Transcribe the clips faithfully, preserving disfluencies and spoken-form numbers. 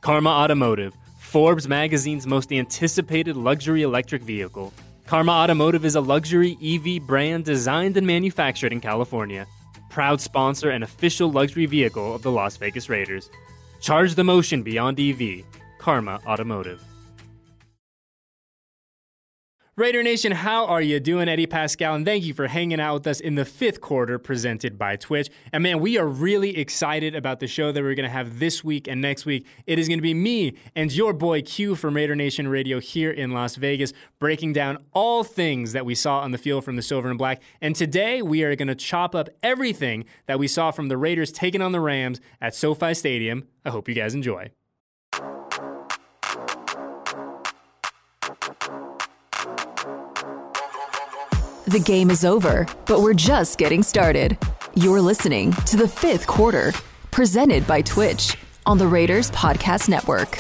Karma Automotive, Forbes magazine's most anticipated luxury electric vehicle. Karma Automotive is a luxury E V brand designed and manufactured in California. Proud sponsor and official luxury vehicle of the Las Vegas Raiders. Charge the motion beyond E V. Karma Automotive. Raider Nation, how are you doing? Eddie Pascal, and thank you for hanging out with us in the fifth quarter presented by Twitch. And man, we are really excited about the show that we're going to have this week and next week. It is going to be me and your boy Q from Raider Nation Radio here in Las Vegas, breaking down all things that we saw on the field from the Silver and Black. And today we are going to chop up everything that we saw from the Raiders taking on the Rams at SoFi Stadium. I hope you guys enjoy. The game is over, but we're just getting started. You're listening to the fifth quarter, presented by Twitch on the Raiders Podcast Network.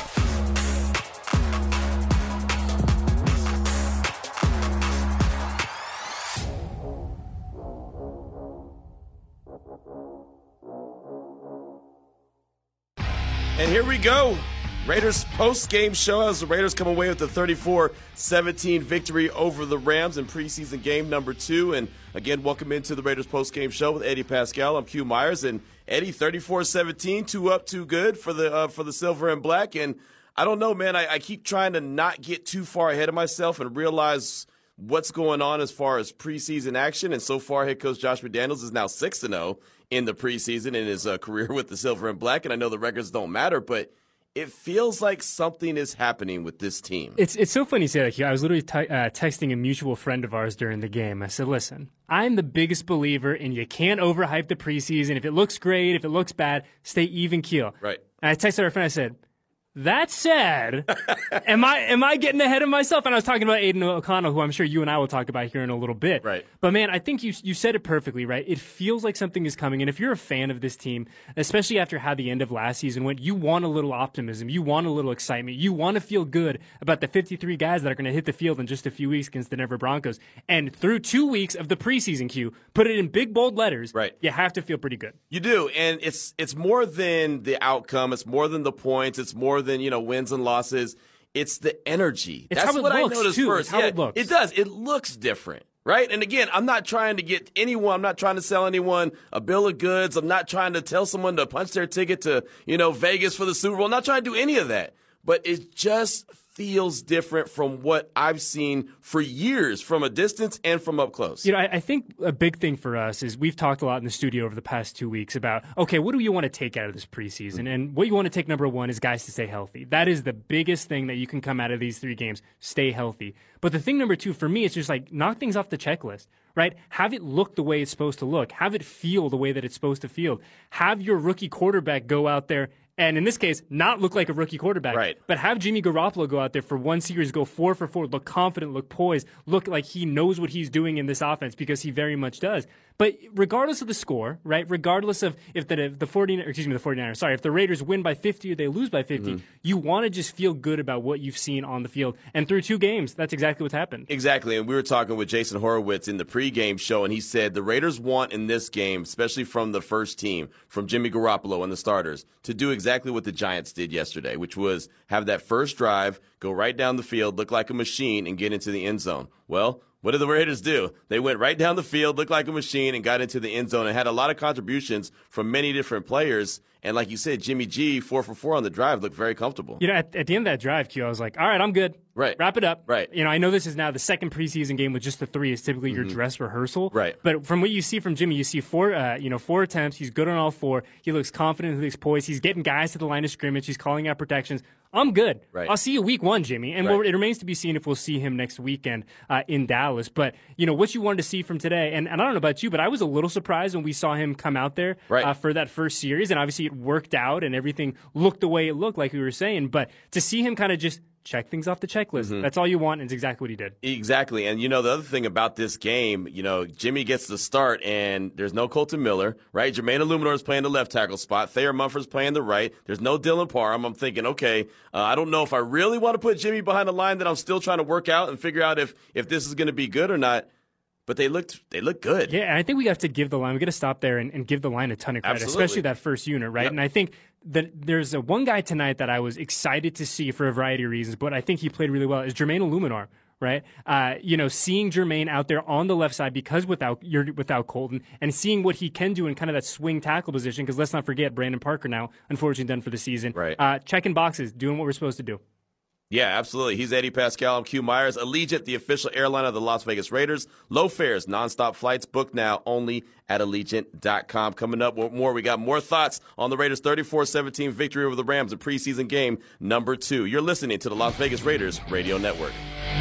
And here we go. Raiders post-game show as the Raiders come away with a thirty-four seventeen victory over the Rams in preseason game number two. And again, welcome into the Raiders post-game show with Eddie Pascal. I'm Q Myers. And Eddie, thirty-four seventeen, two up, two good for the uh, for the Silver and Black. And I don't know, man, I, I keep trying to not get too far ahead of myself and realize what's going on as far as preseason action. And so far, head coach Josh McDaniels is now six and oh in the preseason in his uh, career with the Silver and Black. And I know the records don't matter, but it feels like something is happening with this team. It's it's so funny you say that. I was literally t- uh, texting a mutual friend of ours during the game. I said, listen, I'm the biggest believer in you can't overhype the preseason. If it looks great, if it looks bad, stay even keel. Right. And I texted our friend, I said, that said, am I am I getting ahead of myself? And I was talking about Aiden O'Connell, who I'm sure you and I will talk about here in a little bit. Right. But man, I think you you said it perfectly, right? It feels like something is coming. And if you're a fan of this team, especially after how the end of last season went, you want a little optimism. You want a little excitement. You want to feel good about the fifty-three guys that are going to hit the field in just a few weeks against the Denver Broncos. And through two weeks of the preseason, Q, put it in big, bold letters, right. You have to feel pretty good. You do. And it's it's more than the outcome. It's more than the points. It's more than, you know, wins and losses. It's the energy. It's That's how it what looks, I noticed too. first. It's how yeah, it looks. It does. It looks different, right? And again, I'm not trying to get anyone, I'm not trying to sell anyone a bill of goods. I'm not trying to tell someone to punch their ticket to, you know, Vegas for the Super Bowl. I'm not trying to do any of that. But it just feels different from what I've seen for years from a distance and from up close. You know, I, I think a big thing for us is we've talked a lot in the studio over the past two weeks about, okay, what do you want to take out of this preseason? Mm-hmm. And what you want to take, number one, is guys to stay healthy. That is the biggest thing that you can come out of these three games, stay healthy. But the thing number two, for me, is just like knock things off the checklist, right? Have it look the way it's supposed to look. Have it feel the way that it's supposed to feel. Have your rookie quarterback go out there and in this case, not look like a rookie quarterback, right. But have Jimmy Garoppolo go out there for one series, go four for four, look confident, look poised, look like he knows what he's doing in this offense because he very much does. But regardless of the score, right, regardless of if the if the forty-niners, excuse me, the forty-niners, sorry, if the Raiders win by fifty or they lose by fifty, mm-hmm. you want to just feel good about what you've seen on the field. And through two games, that's exactly what's happened. Exactly. And we were talking with Jason Horowitz in the pregame show, and he said the Raiders want in this game, especially from the first team, from Jimmy Garoppolo and the starters, to do exactly what the Giants did yesterday, which was have that first drive, go right down the field, look like a machine, and get into the end zone. Well, what did the Raiders do? They went right down the field, looked like a machine, and got into the end zone and had a lot of contributions from many different players. And like you said, Jimmy G, four for four on the drive, looked very comfortable. You know, at, at the end of that drive, Q, I was like, all right, I'm good. Right. Wrap it up. Right. You know, I know this is now the second preseason game with just the three is typically mm-hmm. your dress rehearsal. Right. But from what you see from Jimmy, you see four, uh, you know, four attempts. He's good on all four. He looks confident. He looks poised. He's getting guys to the line of scrimmage. He's calling out protections. I'm good. Right. I'll see you week one, Jimmy. And right. we'll, it remains to be seen if we'll see him next weekend uh, in Dallas. But, you know, what you wanted to see from today, and, and I don't know about you, but I was a little surprised when we saw him come out there right. uh, for that first series. And obviously it worked out and everything looked the way it looked, like we were saying. But to see him kind of just check things off the checklist. Mm-hmm. That's all you want, and it's exactly what he did. Exactly. And, you know, the other thing about this game, you know, Jimmy gets the start, and there's no Colton Miller, right? Jermaine Illuminor is playing the left tackle spot. Thayer Munford's playing the right. There's no Dylan Parham. I'm thinking, okay, uh, I don't know if I really want to put Jimmy behind a line that I'm still trying to work out and figure out if, if this is going to be good or not. But they looked they looked good. Yeah, and I think we have to give the line, we got to stop there and, and give the line a ton of credit, Absolutely. especially that first unit, right? Yep. And I think the, there's a one guy tonight that I was excited to see for a variety of reasons, but I think he played really well, is Jermaine Illuminar. Right, uh, you know, seeing Jermaine out there on the left side because without you're without Colton, and seeing what he can do in kind of that swing tackle position. Because let's not forget, Brandon Parker now unfortunately done for the season. Right, uh, checking boxes, doing what we're supposed to do. Yeah, absolutely. He's Eddie Pascal. I'm Q Myers. Allegiant, the official airline of the Las Vegas Raiders. Low fares, nonstop flights. Book now only at allegiant dot com. Coming up more, we got more thoughts on the Raiders' thirty-four seventeen victory over the Rams in preseason game number two. You're listening to the Las Vegas Raiders Radio Network.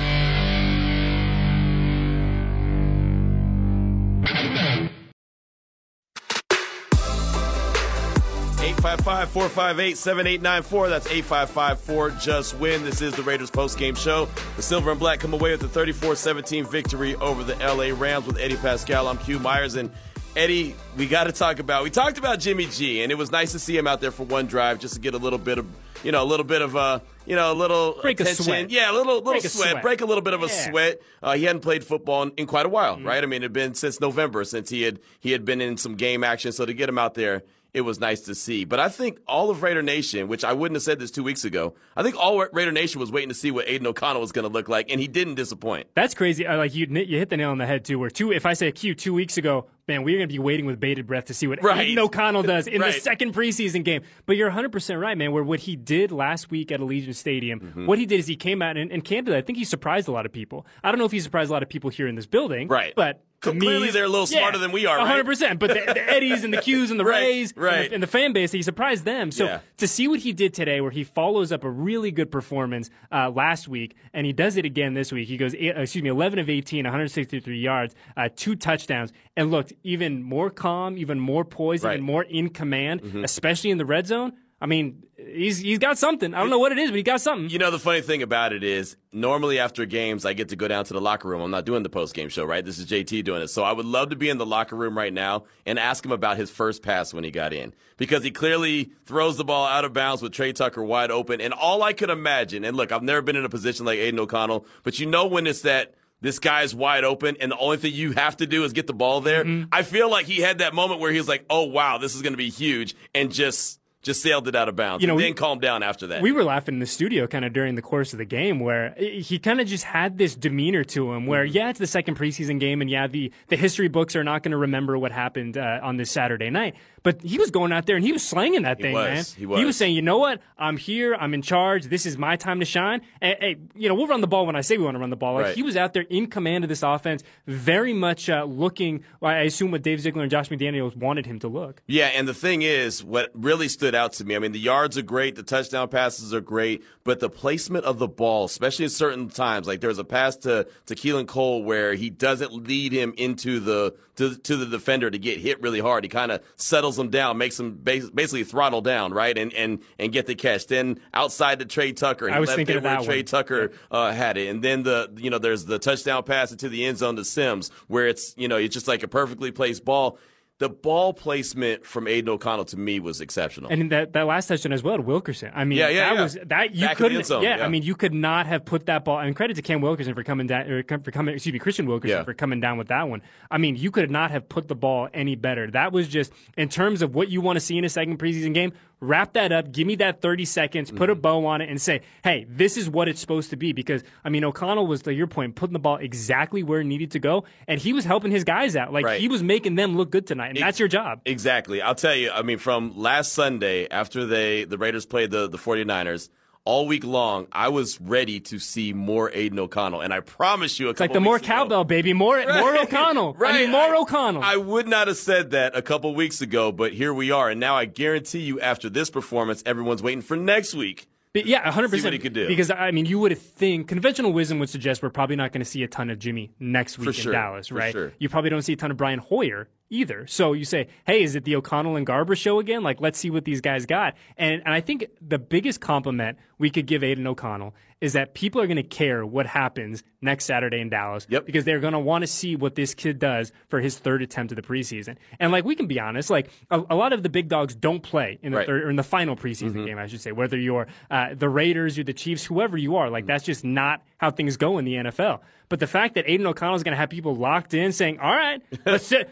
eight five five, four five eight, seven eight nine four. That's eight five five, four, just win. This is the Raiders postgame show. The Silver and Black come away with the thirty-four seventeen victory over the L A Rams with Eddie Pascal. I'm Q Myers. And Eddie, we got to talk about, we talked about Jimmy G, and it was nice to see him out there for one drive just to get a little bit of, you know, a little bit of a, you know, a little break attention. a sweat. Yeah, a little, little break sweat. sweat. Break a little bit of yeah. a sweat. Uh, he hadn't played football in, in quite a while, mm-hmm. right? I mean, it had been since November since he had he had been in some game action. So to get him out there, it was nice to see. But I think all of Raider Nation, which I wouldn't have said this two weeks ago, I think all Raider Nation was waiting to see what Aiden O'Connell was going to look like, and he didn't disappoint. That's crazy. Uh, like you, you hit the nail on the head too. Where two, if I say Q two weeks ago, man, we're going to be waiting with bated breath to see what right. Aiden O'Connell does in right. the second preseason game. But you're one hundred percent right, man. Where what he did last week at Allegiant Stadium, mm-hmm. what he did is he came out and, and candidly, I think he surprised a lot of people. I don't know if he surprised a lot of people here in this building, right? But clearly, they're a little smarter yeah, than we are, right? one hundred percent. But the, the Eddies and the Qs and the right, Rays right. And, the, and the fan base, he surprised them. So yeah. to see what he did today, where he follows up a really good performance uh, last week, and he does it again this week. He goes, excuse me, eleven of eighteen, one hundred sixty-three yards, uh, two touchdowns, and looked even more calm, even more poised, right. even more in command, mm-hmm. especially in the red zone. I mean, he's he's got something. I don't know what it is, but he got something. You know, the funny thing about it is, normally after games, I get to go down to the locker room. I'm not doing the post-game show, right? This is J T doing it. So I would love to be in the locker room right now and ask him about his first pass when he got in. Because he clearly throws the ball out of bounds with Trey Tucker wide open. And all I could imagine, and look, I've never been in a position like Aiden O'Connell, but you know when it's that this guy's wide open, and the only thing you have to do is get the ball there. Mm-hmm. I feel like he had that moment where he was like, oh, wow, this is going to be huge, and just just sailed it out of bounds, you know, and we, then calmed down after that. We were laughing in the studio kind of during the course of the game where he kind of just had this demeanor to him where, mm-hmm. yeah, it's the second preseason game, and yeah, the, the history books are not going to remember what happened uh, on this Saturday night. But he was going out there and he was slanging that he thing, was, man. He was. He was saying, you know what? I'm here. I'm in charge. This is my time to shine. And, hey, you know, we'll run the ball when I say we want to run the ball. Like, right. He was out there in command of this offense, very much uh, looking, well, I assume what Dave Ziegler and Josh McDaniels wanted him to look. Yeah, and the thing is, what really stood out to me, I mean, the yards are great, the touchdown passes are great, but the placement of the ball, especially at certain times, like there was a pass to, to Keelan Cole where he doesn't lead him into the to, to the defender to get hit really hard. He kind of settles him down, makes him basically throttle down, right, and and and get the catch. Then outside to Trey Tucker, he I was left thinking it of where that Trey one. Tucker uh, had it, and then the you know there's the touchdown pass into the end zone to Sims, where it's you know it's just like a perfectly placed ball. The ball placement from Aiden O'Connell to me was exceptional, and that, that last touchdown as well to Wilkerson. I mean, yeah, yeah, that yeah. was that you Back couldn't. zone, yeah, yeah, I mean, you could not have put that ball. And credit to Cam Wilkerson for coming down, or for coming. Excuse me, Christian Wilkerson yeah. for coming down with that one. I mean, you could not have put the ball any better. That was just in terms of what you want to see in a second preseason game. Wrap that up. Give me that thirty seconds. Put a bow on it and say, hey, this is what it's supposed to be. Because, I mean, O'Connell was, to your point, putting the ball exactly where it needed to go. And he was helping his guys out. Like, right. he was making them look good tonight. And Ex- that's your job. Exactly. I'll tell you, I mean, from last Sunday, after they the Raiders played the, the 49ers, all week long, I was ready to see more Aiden O'Connell. And I promise you a it's couple like the more weeks ago, cowbell, baby. More, right, more O'Connell. Right. I mean, more I, O'Connell. I would not have said that a couple weeks ago, but here we are. And now I guarantee you after this performance, everyone's waiting for next week. But yeah, one hundred percent. See what he could do. Because, I mean, you would think, conventional wisdom would suggest we're probably not going to see a ton of Jimmy next week For in sure. Dallas, For right? sure. You probably don't see a ton of Brian Hoyer either. So you say, hey, is it the O'Connell and Garber show again? Like, let's see what these guys got. And and I think the biggest compliment we could give Aiden O'Connell is that people are going to care what happens next Saturday in Dallas. Yep. Because they're going to want to see what this kid does for his third attempt of the preseason. And, like, we can be honest, like, a, a lot of the big dogs don't play in the right. third, or in the final preseason mm-hmm. game, I should say, whether you're uh, the Raiders, you're the Chiefs, whoever you are. Like, mm-hmm. that's just not how things go in the N F L. But the fact that Aiden O'Connell is going to have people locked in saying, all right, let's sit, let's sit around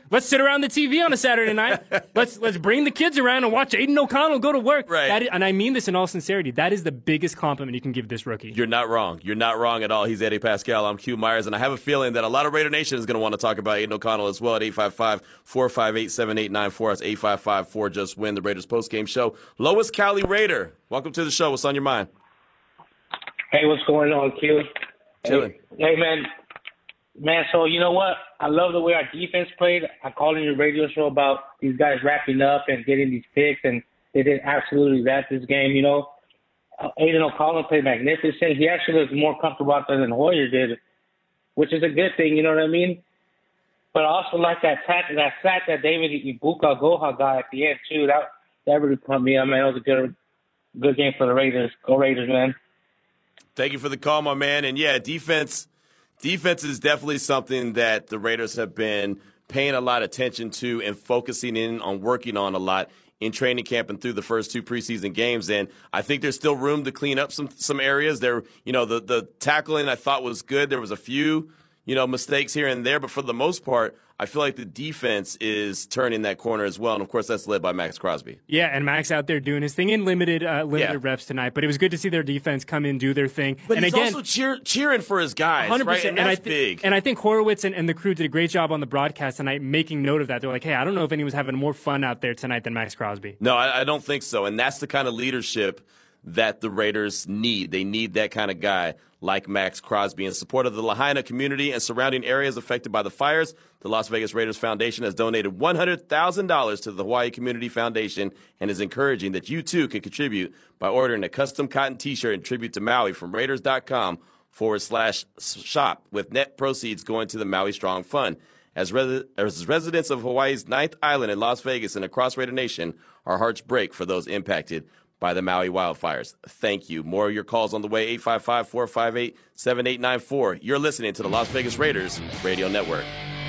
around the T V on a Saturday night. let's let's bring the kids around and watch Aiden O'Connell go to work. Right. That is, and I mean this in all sincerity. That is the biggest compliment you can give this rookie. You're not wrong. You're not wrong at all. He's Eddie Pascal. I'm Q Myers, and I have a feeling that a lot of Raider Nation is going to want to talk about Aiden O'Connell as well at eight five five, four five eight, seven eight nine four. That's eight five five, four just win, the Raiders postgame show. Lois Cali Raider, welcome to the show. What's on your mind? Hey, what's going on, Q? Chilling. Hey, hey, man. Man, so you know what? I love the way our defense played. I called in your radio show about these guys wrapping up and getting these picks, and they did absolutely wrap this game, you know. Uh, Aiden O'Connell played magnificent. He actually looked more comfortable out there than Hoyer did, which is a good thing, you know what I mean? But I also like that sack, that sack that David Ibuka Goha got at the end, too. That that really pumped me up, man. It was a good, good game for the Raiders. Go Raiders, man. Thank you for the call, my man. And, yeah, defense defense is definitely something that the Raiders have been paying a lot of attention to and focusing in on working on a lot in training camp and through the first two preseason games. And I think there's still room to clean up some some areas. There, you know, the, the tackling I thought was good. There was a few, you know, mistakes here and there. But for the most part, I feel like the defense is turning that corner as well. And, of course, that's led by Max Crosby. Yeah, and Max out there doing his thing in limited uh, limited Yeah. reps tonight. But it was good to see their defense come in, do their thing. But and he's again, also cheer, cheering for his guys, one hundred percent. right? And, and that's I th- big. And I think Horowitz and, and the crew did a great job on the broadcast tonight making note of that. They're like, hey, I don't know if anyone's having more fun out there tonight than Max Crosby. No, I, I don't think so. And that's the kind of leadership that the Raiders need. They need that kind of guy like Max Crosby. In support of the Lahaina community and surrounding areas affected by the fires, the Las Vegas Raiders Foundation has donated one hundred thousand dollars to the Hawaii Community Foundation and is encouraging that you, too, can contribute by ordering a custom cotton T-shirt in tribute to Maui from Raiders.com forward slash shop, with net proceeds going to the Maui Strong Fund. As, res- as residents of Hawaii's ninth island in Las Vegas and across Raider Nation, our hearts break for those impacted by the Maui wildfires. Thank you. More of your calls on the way, eight five five, four five eight, seven eight nine four. You're listening to the Las Vegas Raiders Radio Network.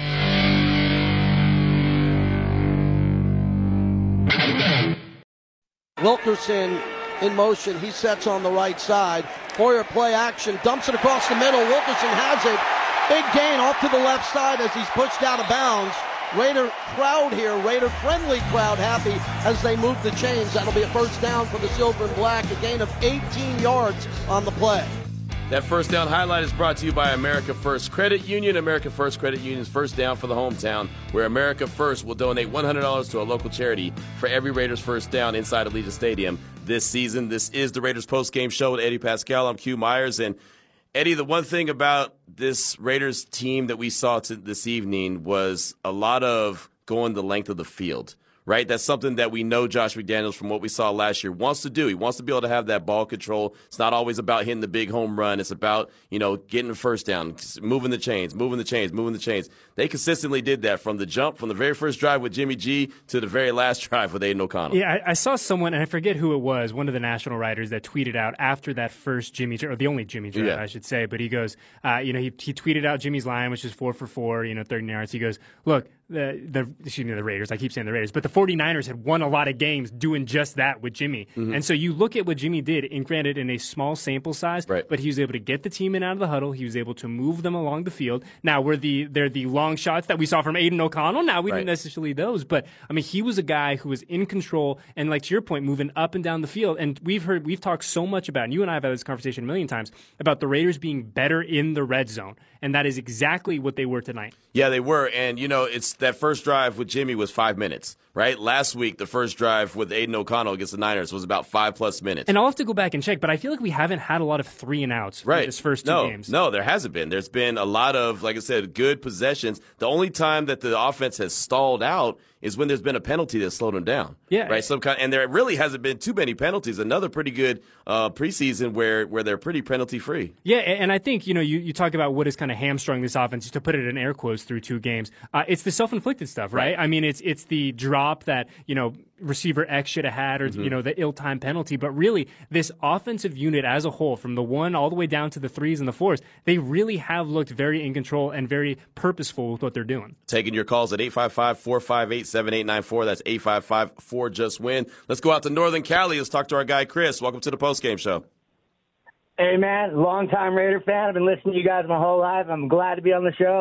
Wilkerson in motion. He sets on the right side. Hoyer play action, dumps it across the middle. Wilkerson has it. Big gain off to the left side as he's pushed out of bounds. Raider crowd here, Raider-friendly crowd happy as they move the chains. That'll be a first down for the Silver and Black, a gain of eighteen yards on the play. That first down highlight is brought to you by America First Credit Union. America First Credit Union's first down for the hometown, where America First will donate one hundred dollars to a local charity for every Raiders first down inside Allegiant Stadium this season. This is the Raiders postgame show with Eddie Pascal. I'm Q Myers. And Eddie, the one thing about this Raiders team that we saw t- this evening was a lot of going the length of the field, right? That's something that we know Josh McDaniels, from what we saw last year, wants to do. He wants to be able to have that ball control. It's not always about hitting the big home run. It's about, you know, getting the first down, moving the chains, moving the chains, moving the chains. They consistently did that from the jump, from the very first drive with Jimmy G to the very last drive with Aiden O'Connell. Yeah, I, I saw someone, and I forget who it was, one of the national writers that tweeted out after that first Jimmy, or the only Jimmy drive, Yeah. I should say, but he goes, uh, you know, he, he tweeted out Jimmy's line, which is four for four, you know, thirty yards. He goes, look, the, the excuse me, the Raiders, I keep saying the Raiders, but the 49ers had won a lot of games doing just that with Jimmy. Mm-hmm. And so you look at what Jimmy did, and granted in a small sample size, Right. but he was able to get the team in out of the huddle. He was able to move them along the field. Now, were the they're the long shots that we saw from Aiden O'Connell. Now, we Right. didn't necessarily those, but I mean, he was a guy who was in control and, like to your point, moving up and down the field. And we've heard, we've talked so much about, and you and I have had this conversation a million times, about the Raiders being better in the red zone. And that is exactly what they were tonight. Yeah, they were. And, you know, it's that first drive with Jimmy was five minutes, right? Last week, the first drive with Aiden O'Connell against the Niners was about five plus minutes. And I'll have to go back and check, but I feel like we haven't had a lot of three and outs right. in this first two no, games. No, there hasn't been. There's been a lot of, like I said, good possessions. The only time that the offense has stalled out is when there's been a penalty that slowed them down. Yeah. Right. Some kind, and there really hasn't been too many penalties. Another pretty good uh, preseason where where they're pretty penalty free. Yeah, and I think, you know, you, you talk about what has kind of hamstrung this offense, to put it in air quotes, through two games. Uh, it's the self-inflicted stuff, right? Right. I mean, it's it's the drop that, you know, receiver X should have had, or, Mm-hmm. you know, the ill-timed penalty. But really, this offensive unit as a whole, from the one all the way down to the threes and the fours, they really have looked very in control and very purposeful with what they're doing. Taking your calls at eight five five, four five eight, seven eight nine four. That's eight five five, four just win. Let's go out to Northern Cali. Let's talk to our guy, Chris. Welcome to the postgame show. Hey, man, long-time Raider fan. I've been listening to you guys my whole life. I'm glad to be on the show.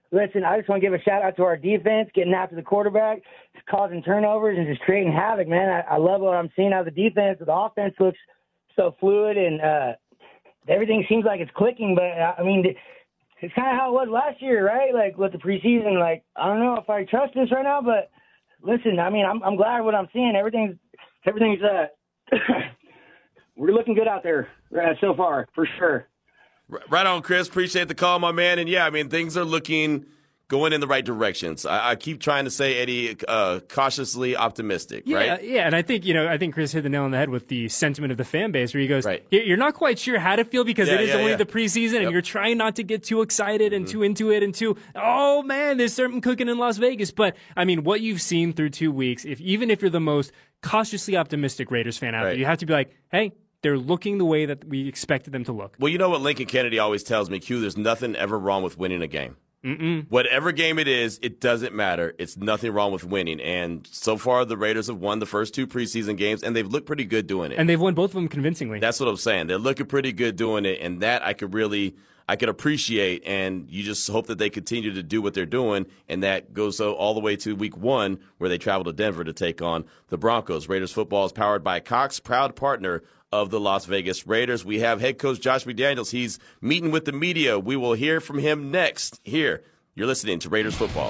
listen, I just want to give a shout-out to our defense, getting after the quarterback, causing turnovers, and just creating havoc, man. I, I love what I'm seeing out of the defense. The offense looks so fluid, and uh, everything seems like it's clicking. But, I mean, it's kind of how it was last year, right? Like, with the preseason, like, I don't know if I trust this right now, but listen, I mean, I'm, I'm glad what I'm seeing. Everything's, everything's, uh, we're looking good out there uh, so far, for sure. Right on, Chris. Appreciate the call, my man. And, yeah, I mean, things are looking going in the right directions. I, I keep trying to say, Eddie, uh, cautiously optimistic, yeah, right? Yeah, and I think, you know, I think Chris hit the nail on the head with the sentiment of the fan base where he goes, right. You're not quite sure how to feel because yeah, it is yeah, only yeah. the preseason yep. and you're trying not to get too excited and mm-hmm. too into it and too, oh, man, there's something cooking in Las Vegas. But, I mean, what you've seen through two weeks, if even if you're the most cautiously optimistic Raiders fan out right. there, you have to be like, hey, they're looking the way that we expected them to look. Well, you know what Lincoln Kennedy always tells me, Q, there's nothing ever wrong with winning a game. Mm-mm. Whatever game it is, it doesn't matter. It's nothing wrong with winning. And so far, the Raiders have won the first two preseason games, and they've looked pretty good doing it. And they've won both of them convincingly. That's what I'm saying. They're looking pretty good doing it, and that I could really I could appreciate. And you just hope that they continue to do what they're doing, and that goes so all the way to week one where they travel to Denver to take on the Broncos. Raiders football is powered by Cox, proud partner of the Las Vegas Raiders. We have head coach Josh McDaniels. He's meeting with the media. We will hear from him next here. You're listening to Raiders football.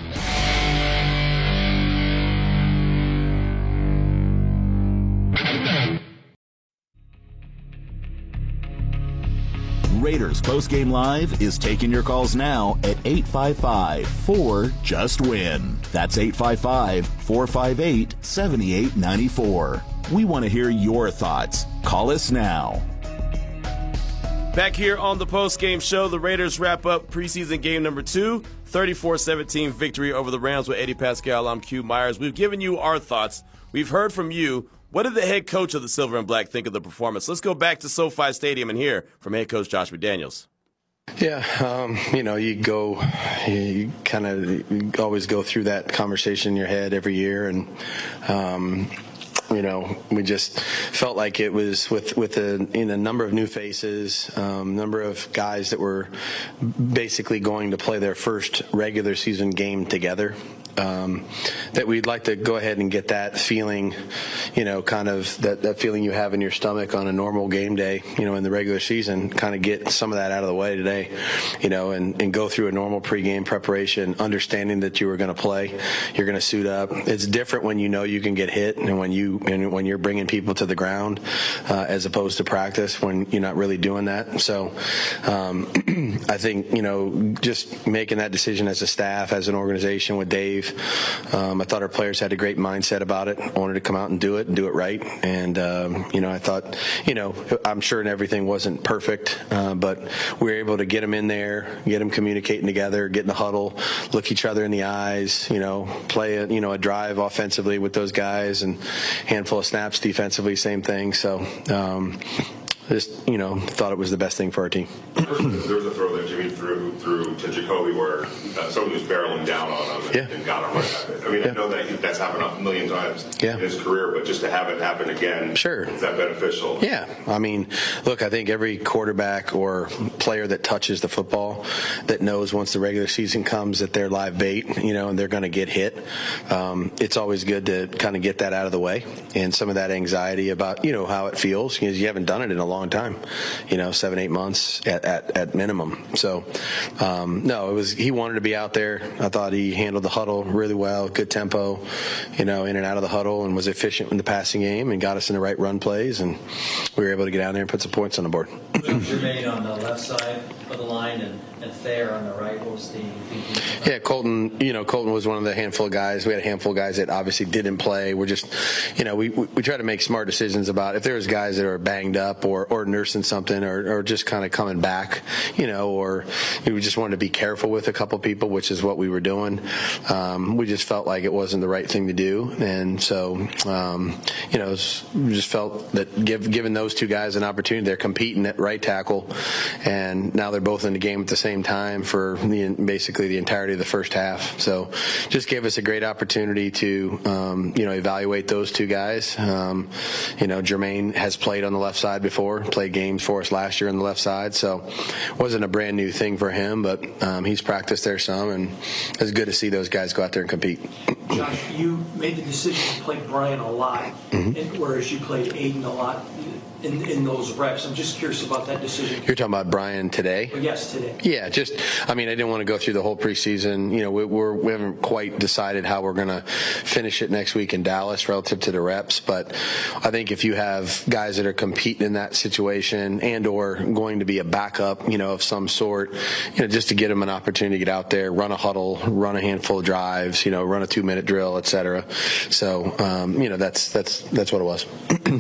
Raiders Postgame Live is taking your calls now at eight five five, four, just win. That's eight five five, four five eight, seven eight nine four. We want to hear your thoughts. Call us now. Back here on the postgame show, the Raiders wrap up preseason game number two, thirty-four seventeen victory over the Rams with Eddie Pascal. I'm Q Myers. We've given you our thoughts. We've heard from you. What did the head coach of the Silver and Black think of the performance? Let's go back to SoFi Stadium and hear from head coach Josh McDaniels. Yeah, um, you know, you go, you kind of always go through that conversation in your head every year, and um, you know, we just felt like it was with with a, in a number of new faces, um, number of guys that were basically going to play their first regular season game together. Um, that we'd like to go ahead and get that feeling, you know, kind of that, that feeling you have in your stomach on a normal game day, you know, in the regular season, kind of get some of that out of the way today, you know, and, and go through a normal pregame preparation, understanding that you were going to play, you're going to suit up. It's different when you know you can get hit and when you and when you're bringing people to the ground uh, as opposed to practice when you're not really doing that. So um, I think, you know, just making that decision as a staff, as an organization with Dave. Um, I thought our players had a great mindset about it, wanted to come out and do it and do it right. And, um, you know, I thought, you know, I'm sure everything wasn't perfect, uh, but we were able to get them in there, get them communicating together, get in the huddle, look each other in the eyes, you know, play a, you know, a drive offensively with those guys and handful of snaps defensively, same thing. So, um, just, you know, thought it was the best thing for our team. There was a throw that Jimmy threw through to Jacoby where uh, someone was barreling down on him and, yeah. and got him right at it. I mean, yeah. I know that that's happened a million times yeah. in his career, but just to have it happen again, sure. is that beneficial? Yeah. I mean, look, I think every quarterback or player that touches the football that knows once the regular season comes that they're live bait, you know, and they're going to get hit. Um, it's always good to kind of get that out of the way and some of that anxiety about, you know, how it feels because you haven't done it in a long time, you know, seven, eight months at, at, at minimum. So, um, no, it was, he wanted to be out there. I thought he handled the huddle really well, good tempo, you know, in and out of the huddle and was efficient in the passing game and got us in the right run plays. And we were able to get out there and put some points on the board. Jermaine on the left side of the line and, and Thayer on the right. What was the thinking? Yeah, Colton, you know, Colton was one of the handful of guys. We had a handful of guys that obviously didn't play. We're just, you know, we, we, we try to make smart decisions about if there was guys that are banged up or, or nursing something or, or just kind of coming back, you know, or we just wanted to be careful with a couple people, which is what we were doing. Um, we just felt like it wasn't the right thing to do. And so, um, you know, was, we just felt that give, given those two guys an opportunity, they're competing at right tackle, and now they're both in the game at the same time for the, basically the entirety of the first half. So just gave us a great opportunity to, um, you know, evaluate those two guys. Um, you know, Jermaine has played on the left side before. before, played games for us last year on the left side, so it wasn't a brand new thing for him, but um, he's practiced there some, and it's good to see those guys go out there and compete. Josh, you made the decision to play Brian a lot, mm-hmm. and, whereas you played Aiden a lot in, in those reps. I'm just curious about that decision. You're talking about Brian today? Well, yes, today. Yeah, just, I mean, I didn't want to go through the whole preseason. You know, we, we're, we haven't quite decided how we're going to finish it next week in Dallas relative to the reps, but I think if you have guys that are competing in that situation and or going to be a backup, you know, of some sort, you know, just to get them an opportunity to get out there, run a huddle, run a handful of drives, you know, run a two-minute drill, et cetera. So, um, you know, that's that's that's what it was.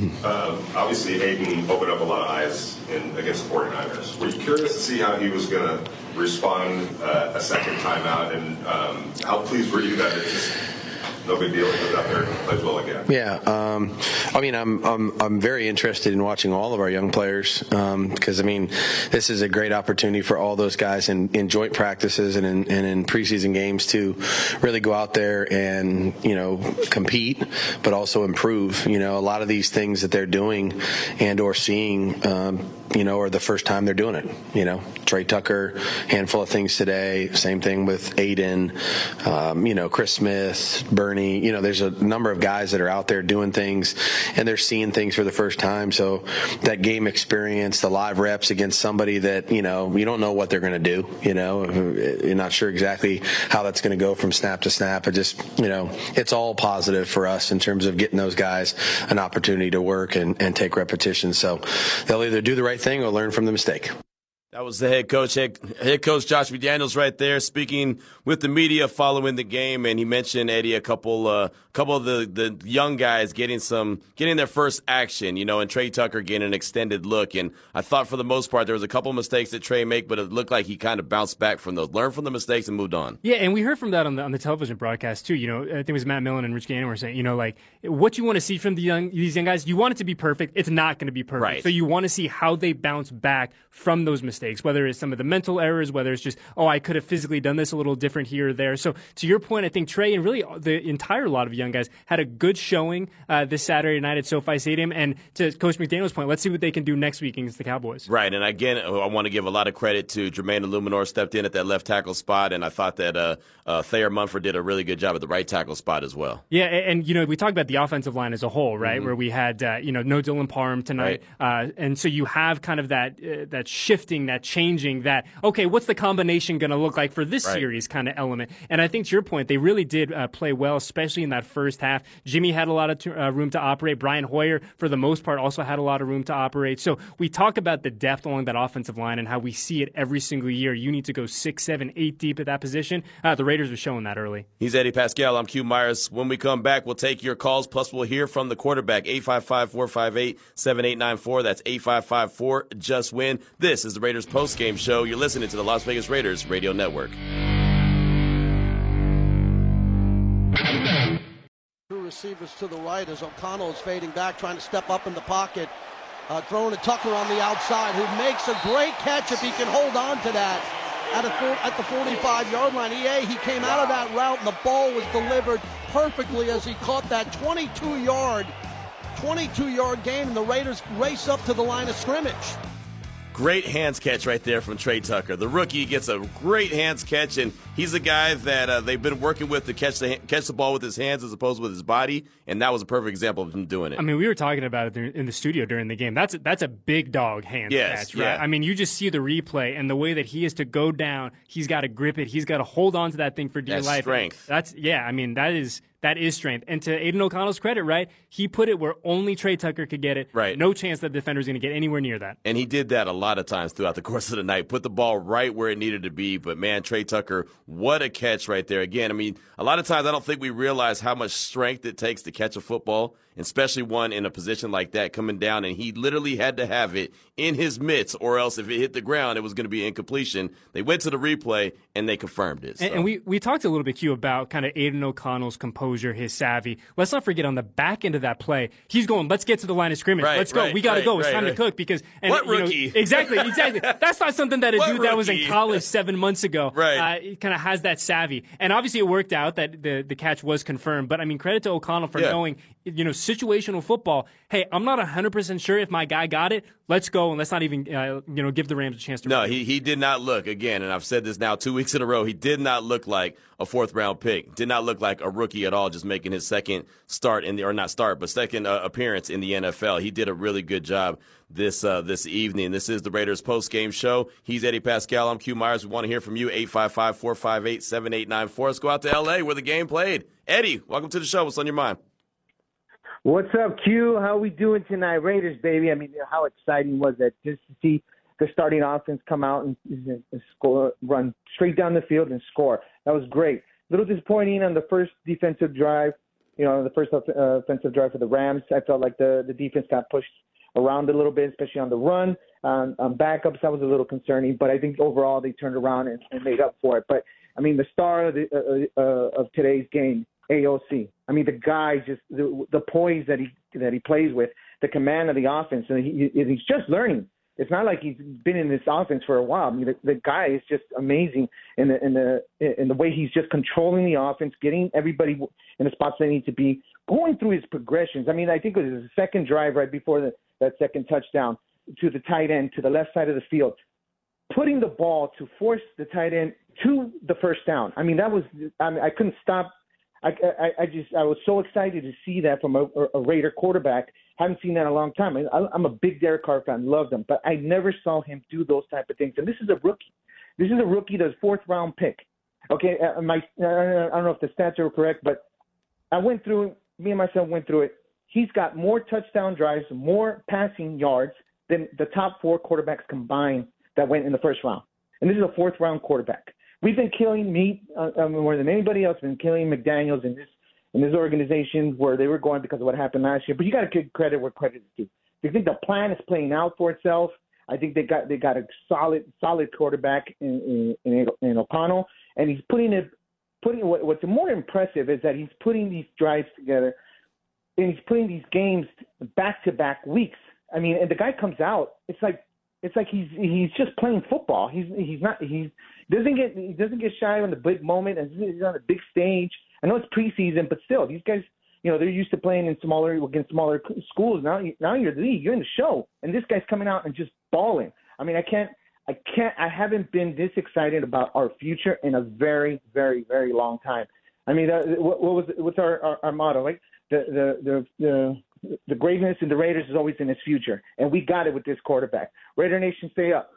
um, obviously, Aiden opened up a lot of eyes in, against the 49ers. Were you curious to see how he was going to respond uh, a second time out, and um, how pleased were you that it just no big deal, he goes out there and plays well again? Yeah, um, I mean, I'm I'm I'm very interested in watching all of our young players because um, I mean, this is a great opportunity for all those guys in, in joint practices and in, and in preseason games to really go out there and, you know, compete, but also improve. You know, a lot of these things that they're doing and or seeing, um, you know, are the first time they're doing it. You know, Trey Tucker, handful of things today. Same thing with Aiden. Um, you know, Chris Smith, Bernie. You know, there's a number of guys that are out there doing things, and they're seeing things for the first time. So that game experience, the live reps against somebody that, you know, you don't know what they're going to do. You know, you're not sure exactly how that's going to go from snap to snap. It just, you know, it's all positive for us in terms of getting those guys an opportunity to work and, and take repetitions. So they'll either do the right thing or learn from the mistake. That was the head coach, head, head coach Josh McDaniels right there speaking with the media following the game, and he mentioned, Eddie, a couple, uh, couple of the, the young guys getting some, getting their first action, you know, and Trey Tucker getting an extended look. And I thought for the most part there was a couple of mistakes that Trey made, but it looked like he kind of bounced back from those, learned from the mistakes and moved on. Yeah, and we heard from that on the on the television broadcast too. You know, I think it was Matt Millen and Rich Gannon were saying, you know, like what you want to see from the young these young guys, you want it to be perfect. It's not going to be perfect. Right. So you want to see how they bounce back from those mistakes, whether it's some of the mental errors, whether it's just, oh, I could have physically done this a little different here or there. So to your point, I think Trey and really the entire lot of young guys had a good showing uh, this Saturday night at SoFi Stadium. And to Coach McDaniel's point, let's see what they can do next week against the Cowboys. Right, and again, I want to give a lot of credit to Jermaine Illuminor, stepped in at that left tackle spot, and I thought that uh, uh, Thayer Munford did a really good job at the right tackle spot as well. Yeah, and, and you know, we talked about the offensive line as a whole, right, mm-hmm. where we had, uh, you know, no Dylan Parham tonight. Right. Uh, and so you have kind of that, uh, that shifting, that changing, that, okay, what's the combination going to look like for this right. series kind of element? And I think to your point, they really did uh, play well, especially in that first half. Jimmy had a lot of t- uh, room to operate. Brian Hoyer, for the most part, also had a lot of room to operate. So we talk about the depth along that offensive line and how we see it every single year. You need to go six, seven, eight deep at that position. Uh, the Raiders are showing that early. He's Eddie Pascal. I'm Q Myers. When we come back, we'll take your calls, plus we'll hear from the quarterback. eight five five, four five eight, seven eight nine four. That's eight five five, four, just win. This is the Raiders postgame show. You're listening to the Las Vegas Raiders Radio Network. Two receivers to the right as O'Connell is fading back, trying to step up in the pocket. Uh, throwing to Tucker on the outside, who makes a great catch if he can hold on to that at, a, at the forty-five-yard line. E A, he came out of that route, and the ball was delivered perfectly as he caught that twenty-two-yard twenty-two-yard gain, and the Raiders race up to the line of scrimmage. Great hands catch right there from Trey Tucker. The rookie gets a great hands catch, and he's a guy that uh, they've been working with to catch the catch the ball with his hands as opposed with his body, and that was a perfect example of him doing it. I mean, we were talking about it in the studio during the game. That's a, that's a big dog hands yes, catch, right? Yeah. I mean, you just see the replay and the way that he has to go down. He's got to grip it. He's got to hold on to that thing for dear that's life. Strength. That's yeah. I mean, that is. That is strength. And to Aiden O'Connell's credit, right, he put it where only Trey Tucker could get it. Right. No chance that the defender's going to get anywhere near that. And he did that a lot of times throughout the course of the night. Put the ball right where it needed to be. But, man, Trey Tucker, what a catch right there. Again, I mean, a lot of times I don't think we realize how much strength it takes to catch a football, especially one in a position like that coming down. And he literally had to have it in his mitts, or else if it hit the ground, it was going to be incompletion. They went to the replay, and they confirmed it. So. And, and we, we talked a little bit, Q, about kind of Aiden O'Connell's composure, his savvy. Let's not forget on the back end of that play, he's going, let's get to the line of scrimmage. Right, let's go. right, We got to right, go. It's right, time right. to cook. Because and, What you know, rookie? exactly, exactly. That's not something that a What dude that was in rookie? college seven months ago right. uh, kind of has that savvy. And obviously it worked out that the, the catch was confirmed. But, I mean, credit to O'Connell for yeah. knowing, you know, situational football. Hey, I'm not one hundred percent sure if my guy got it. Let's go, and let's not even uh, you know give the Rams a chance to. No, he he did not look, again, and I've said this now two weeks in a row, he did not look like a fourth-round pick. Did not look like a rookie at all, just making his second start in the, or not start, but second uh, appearance in the N F L. He did a really good job this uh, this evening. This is the Raiders post-game show. He's Eddie Pascal. I'm Q Myers. We want to hear from you, eight five five, four five eight, seven eight nine four. Let's go out to L A where the game played. Eddie, welcome to the show. What's on your mind? What's up, Q? How we doing tonight? Raiders, baby. I mean, how exciting was that just to see the starting offense come out and, and score, run straight down the field and score. That was great. A little disappointing on the first defensive drive, you know, the first uh, offensive drive for the Rams. I felt like the, the defense got pushed around a little bit, especially on the run. Um, on backups, that was a little concerning. But I think overall they turned around and, and made up for it. But, I mean, the star of, the, uh, uh, of today's game, A O C. I mean, the guy just the, the poise that he that he plays with, the command of the offense, and he, he's just learning. It's not like he's been in this offense for a while. I mean, the, the guy is just amazing in the in the in the way he's just controlling the offense, getting everybody in the spots they need to be, going through his progressions. I mean, I think it was his second drive right before the, that second touchdown to the tight end to the left side of the field, putting the ball to force the tight end to the first down. I mean, that was I mean, I couldn't stop. I, I, I just I was so excited to see that from a, a Raider quarterback. Haven't seen that in a long time. I, I'm a big Derek Carr fan, loved him, but I never saw him do those type of things. And this is a rookie. This is a rookie that's fourth round pick. Okay, uh, my I don't know if the stats are correct, but I went through. Me and my son went through it. He's got more touchdown drives, more passing yards than the top four quarterbacks combined that went in the first round. And this is a fourth round quarterback. We've been killing meat uh, um, more than anybody else. Been killing McDaniels in this in this organization where they were going because of what happened last year. But you got to give credit where credit is due. I think the plan is playing out for itself. I think they got they got a solid solid quarterback in in, in, in O'Connell, and he's putting it putting what, what's more impressive is that he's putting these drives together, and he's putting these games back to back weeks. I mean, and the guy comes out, it's like. It's like he's he's just playing football. He's he's not he doesn't get he doesn't get shy on the big moment, and he's on the big stage. I know it's preseason, but still, these guys, you know, they're used to playing in smaller against smaller schools. Now now you're the league, you're in the show, and this guy's coming out and just balling. I mean, I can't I can't I haven't been this excited about our future in a very very very long time. I mean, uh, what, what was what's our, our our motto? Like the the the. the The greatness in the Raiders is always in its future, and we got it with this quarterback. Raider Nation, stay up.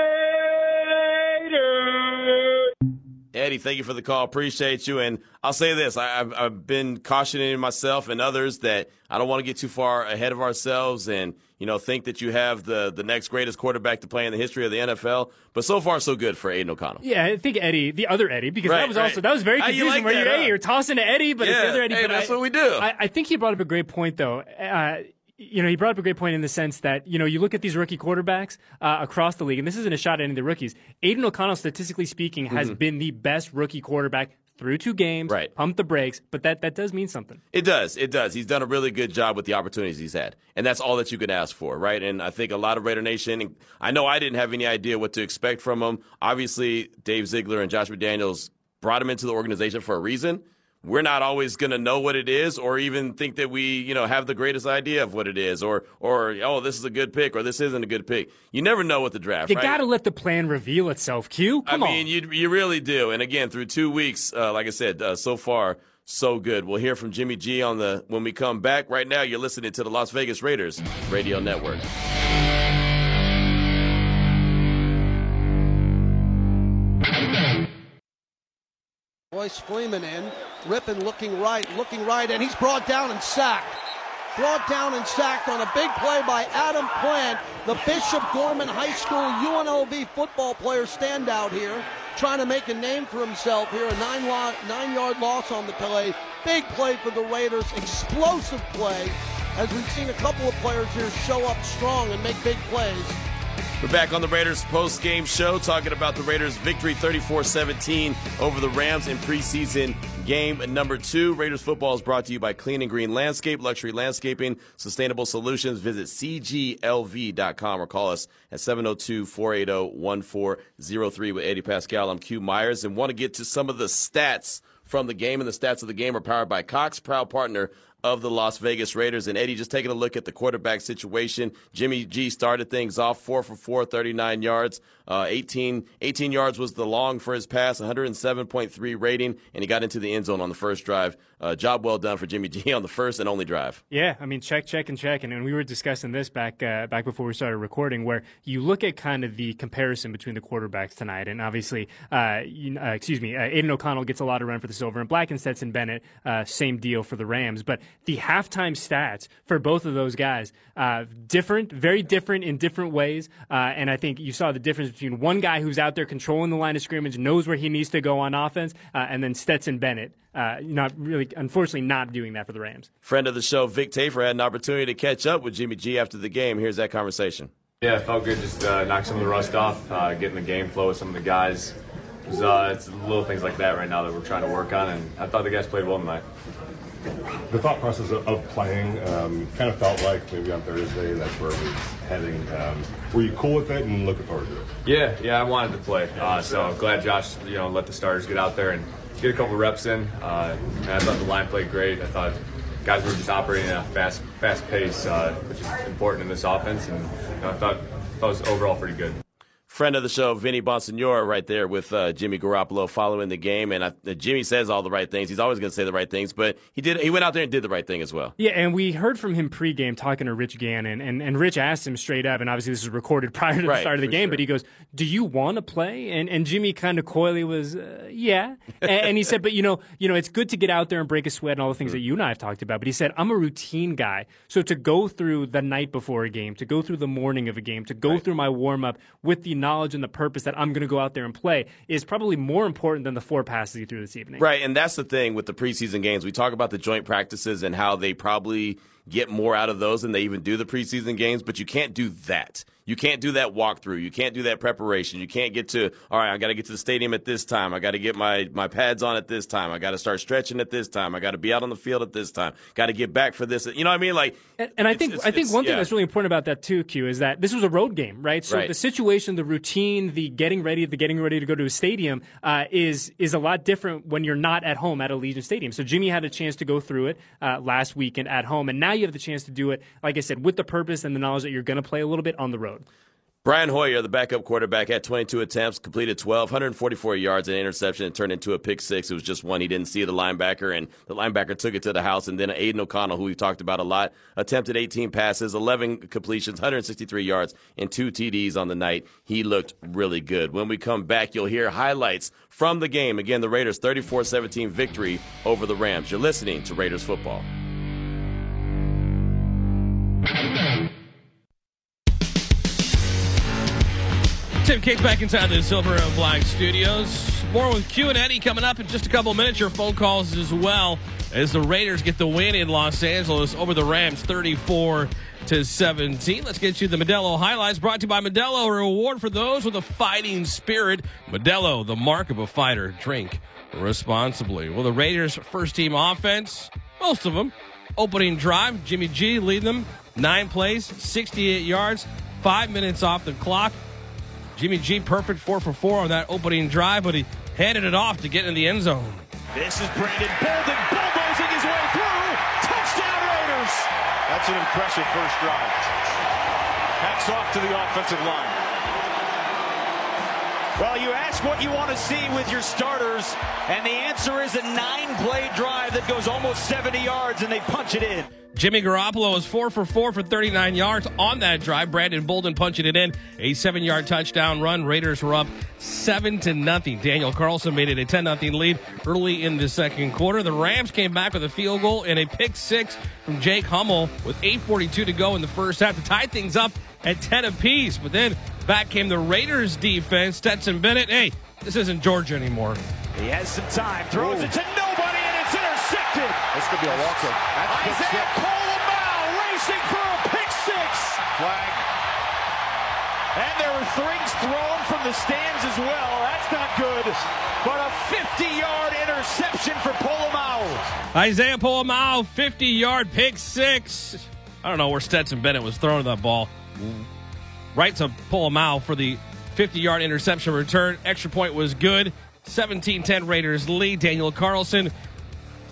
Raiders! Eddie, thank you for the call. Appreciate you. And I'll say this. I, I've, I've been cautioning myself and others that I don't want to get too far ahead of ourselves and, you know, think that you have the, the next greatest quarterback to play in the history of the N F L. But so far, so good for Aiden O'Connell. Yeah, I think Eddie, the other Eddie, because right, that was right. also, that was very confusing. Like where that, you're, huh? hey, you're tossing to Eddie, but yeah, it's the other Eddie. Hey, but that's I, what we do. I, I think he brought up a great point, though. Uh, You know, he brought up a great point in the sense that, you know, you look at these rookie quarterbacks uh, across the league, and this isn't a shot at any of the rookies. Aiden O'Connell, statistically speaking, has mm-hmm. been the best rookie quarterback through two games, right. Pump the brakes, but that, that does mean something. It does. It does. He's done a really good job with the opportunities he's had. And that's all that you can ask for, right? And I think a lot of Raider Nation, I know I didn't have any idea what to expect from him. Obviously, Dave Ziegler and Josh McDaniels brought him into the organization for a reason. We're not always going to know what it is or even think that we, you know, have the greatest idea of what it is or, or oh, this is a good pick or this isn't a good pick. You never know with the draft, You right? got to let the plan reveal itself, Q. Come I on. mean, you, you really do. And again, through two weeks, uh, like I said, uh, so far, so good. We'll hear from Jimmy G on the when we come back. Right now, you're listening to the Las Vegas Raiders Radio Network. Royce Freeman in. Rippon looking right, looking right, and he's brought down and sacked. Brought down and sacked on a big play by Adam Plant, the Bishop Gorman High School U N L V football player standout here, trying to make a name for himself here. A nine lo- nine-yard loss on the play. Big play for the Raiders. Explosive play, as we've seen a couple of players here show up strong and make big plays. We're back on the Raiders post-game show talking about the Raiders' victory thirty-four seventeen over the Rams in preseason game number two. Raiders football is brought to you by Clean and Green Landscape, luxury landscaping, sustainable solutions. Visit C G L V dot com or call us at seven oh two, four eight oh, one four oh three with Eddie Pascal. I'm Q Myers and want to get to some of the stats from the game, and the stats of the game are powered by Cox, proud partner of the Las Vegas Raiders. And, Eddie, just taking a look at the quarterback situation, Jimmy G started things off four for four, thirty-nine yards. Uh, eighteen, eighteen yards was the long for his pass, one oh seven point three rating, and he got into the end zone on the first drive. Uh, job well done for Jimmy G on the first and only drive. Yeah, I mean, check, check, and check. And, and we were discussing this back uh, back before we started recording, where you look at kind of the comparison between the quarterbacks tonight. And obviously, uh, you, uh, excuse me, uh, Aiden O'Connell gets a lot of run for the Silver and Black, and Stetson Bennett, uh, same deal for the Rams. But the halftime stats for both of those guys, uh, different, very different in different ways. Uh, and I think you saw the difference between one guy who's out there controlling the line of scrimmage, knows where he needs to go on offense, uh, and then Stetson Bennett, uh, not really, unfortunately, not doing that for the Rams. Friend of the show, Vic Tafur, had an opportunity to catch up with Jimmy G after the game. Here's that conversation. Yeah, it felt good just uh, knock some of the rust off, uh, getting the game flow with some of the guys. It was, uh, it's little things like that right now that we're trying to work on, and I thought the guys played well tonight. The thought process of, of playing um, kind of felt like maybe on Thursday that's where we're heading. Um, were you cool with it and looking forward to it? Yeah, yeah, I wanted to play, uh, so I'm glad Josh, you know, let the starters get out there and get a couple reps in. Uh, and I thought the line played great. I thought guys were just operating at a fast, fast pace, uh, which is important in this offense, and you know, I thought, thought it was overall pretty good. Friend of the show, Vinny Bonsignore, right there with uh, Jimmy Garoppolo following the game. And I, uh, Jimmy says all the right things. He's always going to say the right things, but he did. He went out there and did the right thing as well. Yeah, and we heard from him pregame talking to Rich Gannon, and, and Rich asked him straight up, and obviously this was recorded prior to the right, start of the game, sure. but he goes, do you want to play? And and Jimmy kind of coyly was, uh, yeah. and, and he said, but, you know, you know, it's good to get out there and break a sweat and all the things mm-hmm. that you and I have talked about. But he said, I'm a routine guy. So to go through the night before a game, to go through the morning of a game, to go right. through my warm-up with the knowledge and the purpose that I'm going to go out there and play is probably more important than the four passes he threw this evening. Right, and that's the thing with the preseason games. We talk about the joint practices and how they probably get more out of those than they even do the preseason games, but you can't do that. You can't do that walkthrough. You can't do that preparation. You can't get to, all right, I got to get to the stadium at this time. I got to get my, my pads on at this time. I got to start stretching at this time. I got to be out on the field at this time. Got to get back for this. You know what I mean? Like, and, and I think it's, I think one thing yeah. that's really important about that too, Q, is that this was a road game, right? So right. the situation, the routine, the getting ready, the getting ready to go to a stadium uh, is is a lot different when you're not at home at Allegiant Stadium. So Jimmy had a chance to go through it uh, last weekend at home, and now you have the chance to do it, like I said, with the purpose and the knowledge that you're going to play a little bit on the road. Brian Hoyer, the backup quarterback, had twenty-two attempts, completed twelve, one forty-four yards, and an interception. It turned into a pick six. It was just one. He didn't see the linebacker, and the linebacker took it to the house. And then Aiden O'Connell, who we've talked about a lot, attempted eighteen passes, eleven completions, one sixty-three yards, and two T Ds on the night. He looked really good. When we come back, you'll hear highlights from the game. Again, the Raiders' thirty-four seventeen victory over the Rams. You're listening to Raiders Football. Tim Cates back inside the Silver and Black Studios. More with Q and Eddie coming up in just a couple of minutes. Your phone calls as well as the Raiders get the win in Los Angeles over the Rams, thirty-four to seventeen. Let's get you the Modelo highlights brought to you by Modelo, a reward for those with a fighting spirit. Modelo, the mark of a fighter. Drink responsibly. Well, the Raiders' first team offense, most of them, opening drive. Jimmy G leading them. Nine plays, sixty-eight yards, five minutes off the clock. Jimmy G perfect four for four on that opening drive, but he handed it off to get in the end zone. This is Brandon Bolden bulldozing his way through. Touchdown Raiders. That's an impressive first drive. Hats off to the offensive line. Well, you ask what you want to see with your starters, and the answer is a nine-play drive that goes almost seventy yards, and they punch it in. Jimmy Garoppolo is four for four for thirty-nine yards on that drive. Brandon Bolden punching it in. A seven-yard touchdown run. Raiders were up seven to nothing. Daniel Carlson made it a ten nothing lead early in the second quarter. The Rams came back with a field goal and a pick six from Jake Hummel with eight forty-two to go in the first half to tie things up at ten apiece. But then back came the Raiders defense. Stetson Bennett, hey, this isn't Georgia anymore. He has some time, throws Ooh. it to nobody, and it's intercepted. This could be a walk-up. Isaiah Pola-Mao racing for a pick six. Flag. And there were things thrown from the stands as well. That's not good. But a fifty-yard interception for Pola-Mao. Isaiah Pola-Mao, fifty-yard pick six. I don't know where Stetson Bennett was throwing that ball. Right to Pola-Mao for the fifty-yard interception return. Extra point was good. seventeen ten Raiders lead. Daniel Carlson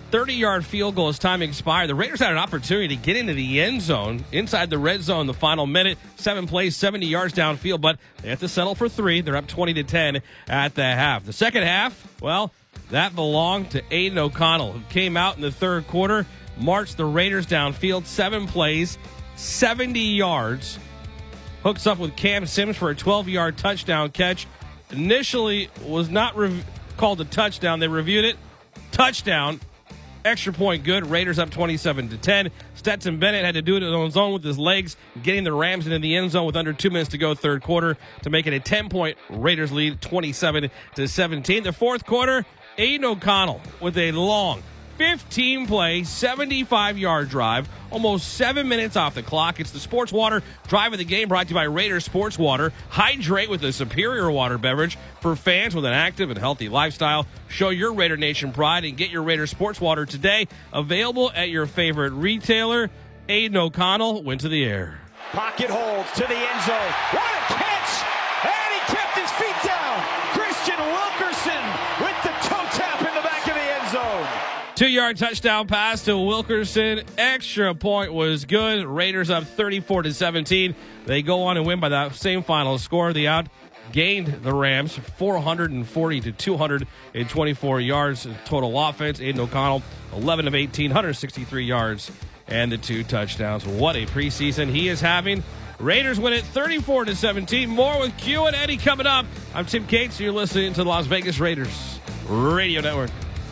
thirty-yard field goal as time expired. The Raiders had an opportunity to get into the end zone, inside the red zone, the final minute. Seven plays, seventy yards downfield, but they have to settle for three. They're up twenty to ten at the half. The second half, well, that belonged to Aiden O'Connell, who came out in the third quarter, marched the Raiders downfield, seven plays, seventy yards. Hooks up with Cam Sims for a twelve-yard touchdown catch. Initially was not rev- called a touchdown. They reviewed it. Touchdown. Extra point good. Raiders up twenty-seven to ten. Stetson Bennett had to do it on his own with his legs, getting the Rams into the end zone with under two minutes to go third quarter to make it a ten-point Raiders lead, twenty-seven to seventeen. The fourth quarter, Aiden O'Connell with a long fifteen-play, seventy-five-yard drive, almost seven minutes off the clock. It's the Sports Water Drive of the Game, brought to you by Raiders Sports Water. Hydrate with a superior water beverage for fans with an active and healthy lifestyle. Show your Raider Nation pride and get your Raiders Sports Water today. Available at your favorite retailer. Aiden O'Connell went to the air. Pocket holds to the end zone. What a catch! And he kept his feet down. Christian Wilkerson with the toe tap in the back of the end zone. Two-yard touchdown pass to Wilkerson. Extra point was good. Raiders up thirty-four to seventeen. They go on and win by that same final score. They outgained the Rams four hundred forty to two hundred twenty-four yards total offense. Aiden O'Connell, eleven of eighteen, one hundred sixty-three yards and the two touchdowns. What a preseason he is having. Raiders win it thirty-four to seventeen. More with Q and Eddie coming up. I'm Tim Cates. You're listening to the Las Vegas Raiders Radio Network.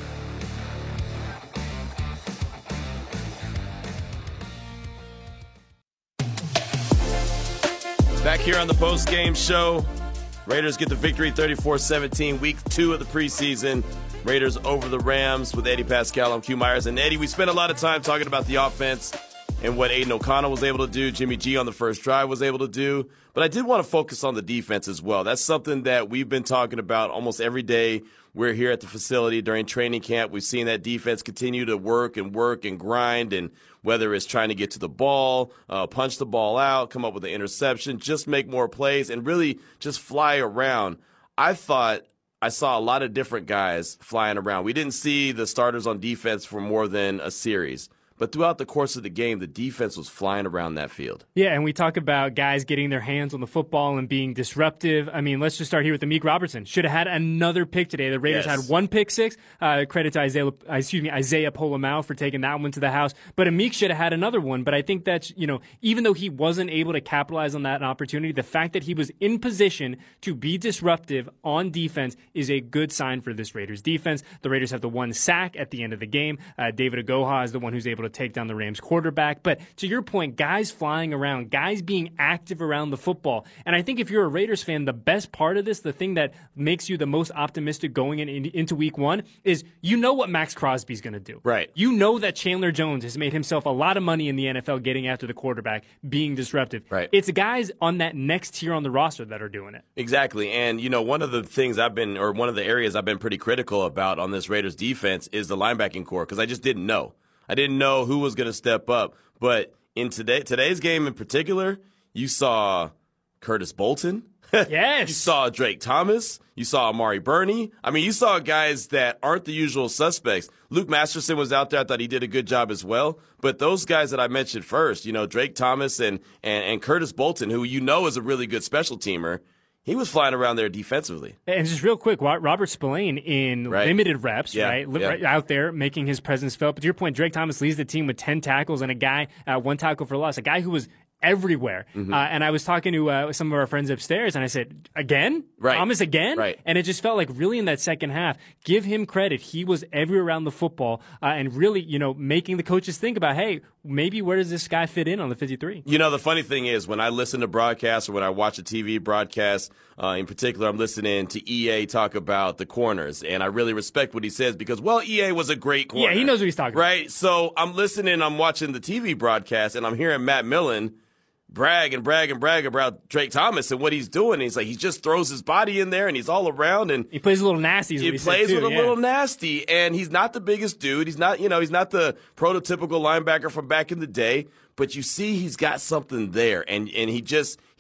Back here on the post-game show, Raiders get the victory thirty-four seventeen, week two of the preseason. Raiders over the Rams with Eddie Pascal and Q Myers. And Eddie, we spent a lot of time talking about the offense and what Aiden O'Connell was able to do, Jimmy G on the first drive was able to do. But I did want to focus on the defense as well. That's something that we've been talking about almost every day. We're here at the facility during training camp. We've seen that defense continue to work and work and grind, and whether it's trying to get to the ball, uh, punch the ball out, come up with an interception, just make more plays, and really just fly around. I thought I saw a lot of different guys flying around. We didn't see the starters on defense for more than a series. But throughout the course of the game, the defense was flying around that field. Yeah, and we talk about guys getting their hands on the football and being disruptive. I mean, let's just start here with Amik Robertson. Should have had another pick today. The Raiders yes. had one pick six. Uh, credit to Isaiah, excuse me, Isaiah Polamau for taking that one to the house. But Amik should have had another one. But I think that's, you know, even though he wasn't able to capitalize on that opportunity, the fact that he was in position to be disruptive on defense is a good sign for this Raiders defense. The Raiders have the one sack at the end of the game. Uh, David Agoha is the one who's able to take down the Rams quarterback. But to your point, guys flying around, guys being active around the football. And I think if you're a Raiders fan, the best part of this, the thing that makes you the most optimistic going in, in, into week one is you know what Max Crosby's going to do. Right. You know that Chandler Jones has made himself a lot of money in the N F L getting after the quarterback, being disruptive. Right. It's guys on that next tier on the roster that are doing it. Exactly. And, you know, one of the things I've been, or one of the areas I've been pretty critical about on this Raiders defense is the linebacking core, because I just didn't know. I didn't know who was going to step up. But in today today's game in particular, you saw Curtis Bolton. Yes. You saw Drake Thomas. You saw Amari Burney. I mean, you saw guys that aren't the usual suspects. Luke Masterson was out there. I thought he did a good job as well. But those guys that I mentioned first, you know, Drake Thomas and, and, and Curtis Bolton, who you know is a really good special teamer, he was flying around there defensively. And just real quick, Robert Spillane in right. limited reps, yeah. right? Yeah. right out there making his presence felt. But to your point, Drake Thomas leads the team with ten tackles and a guy, uh, one tackle for loss, a guy who was everywhere. Mm-hmm. Uh, and I was talking to uh, some of our friends upstairs, and I said, again? Right. Thomas again? Right. And it just felt like really in that second half, give him credit. He was everywhere around the football uh, and really, you know, making the coaches think about, hey, maybe where does this guy fit in on the fifty-three? You know, the funny thing is when I listen to broadcasts or when I watch a T V broadcast, uh, in particular, I'm listening to E A talk about the corners, and I really respect what he says because, well, E A was a great corner. Yeah, he knows what he's talking right? about. So I'm listening, I'm watching the T V broadcast, and I'm hearing Matt Millen brag and brag and brag about Drake Thomas and what he's doing. And he's like, he just throws his body in there and he's all around. And he plays a little nasty. He, he plays too, with a yeah. little nasty. And he's not the biggest dude. He's not, you know, he's not the prototypical linebacker from back in the day. But you see he's got something there. And, and he just, he